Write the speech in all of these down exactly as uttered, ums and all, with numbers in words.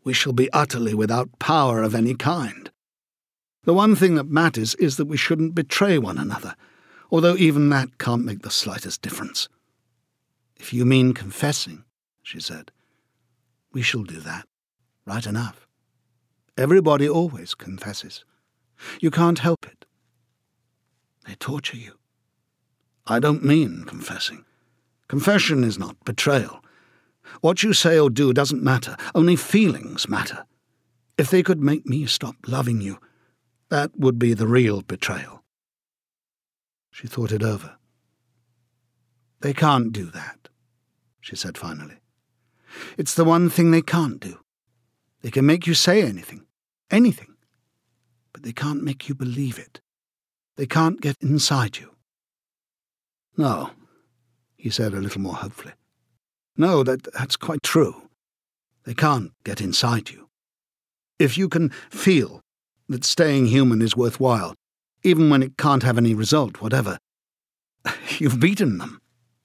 we shall be utterly without power of any kind. The one thing that matters is that we shouldn't betray one another, although even that can't make the slightest difference. If you mean confessing, she said, we shall do that. Right enough. Everybody always confesses. You can't help it. They torture you. I don't mean confessing. Confession is not betrayal. What you say or do doesn't matter. Only feelings matter. If they could make me stop loving you, that would be the real betrayal. She thought it over. They can't do that, she said finally. It's the one thing they can't do. They can make you say anything, anything, but they can't make you believe it. They can't get inside you. No, he said a little more hopefully. No, that, that's quite true. They can't get inside you. If you can feel that staying human is worthwhile, even when it can't have any result whatever, you've beaten them.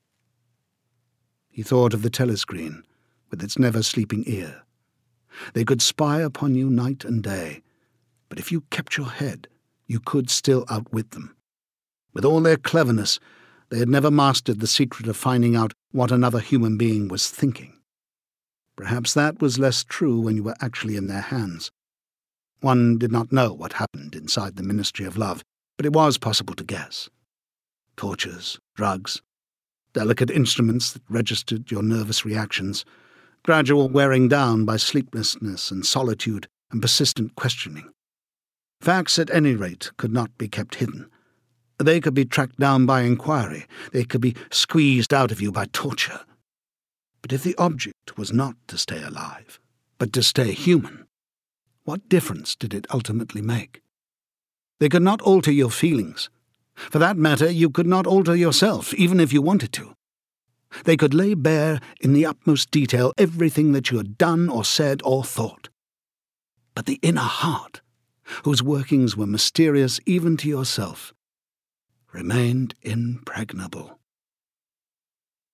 He thought of the telescreen with its never-sleeping ear. They could spy upon you night and day, but if you kept your head, you could still outwit them. With all their cleverness, they had never mastered the secret of finding out what another human being was thinking. Perhaps that was less true when you were actually in their hands. One did not know what happened inside the Ministry of Love, but it was possible to guess. Tortures, drugs, delicate instruments that registered your nervous reactions, gradual wearing down by sleeplessness and solitude and persistent questioning. Facts, at any rate, could not be kept hidden. They could be tracked down by inquiry. They could be squeezed out of you by torture. But if the object was not to stay alive, but to stay human, what difference did it ultimately make? They could not alter your feelings. For that matter, you could not alter yourself, even if you wanted to. They could lay bare in the utmost detail everything that you had done or said or thought. But the inner heart, whose workings were mysterious even to yourself, remained impregnable.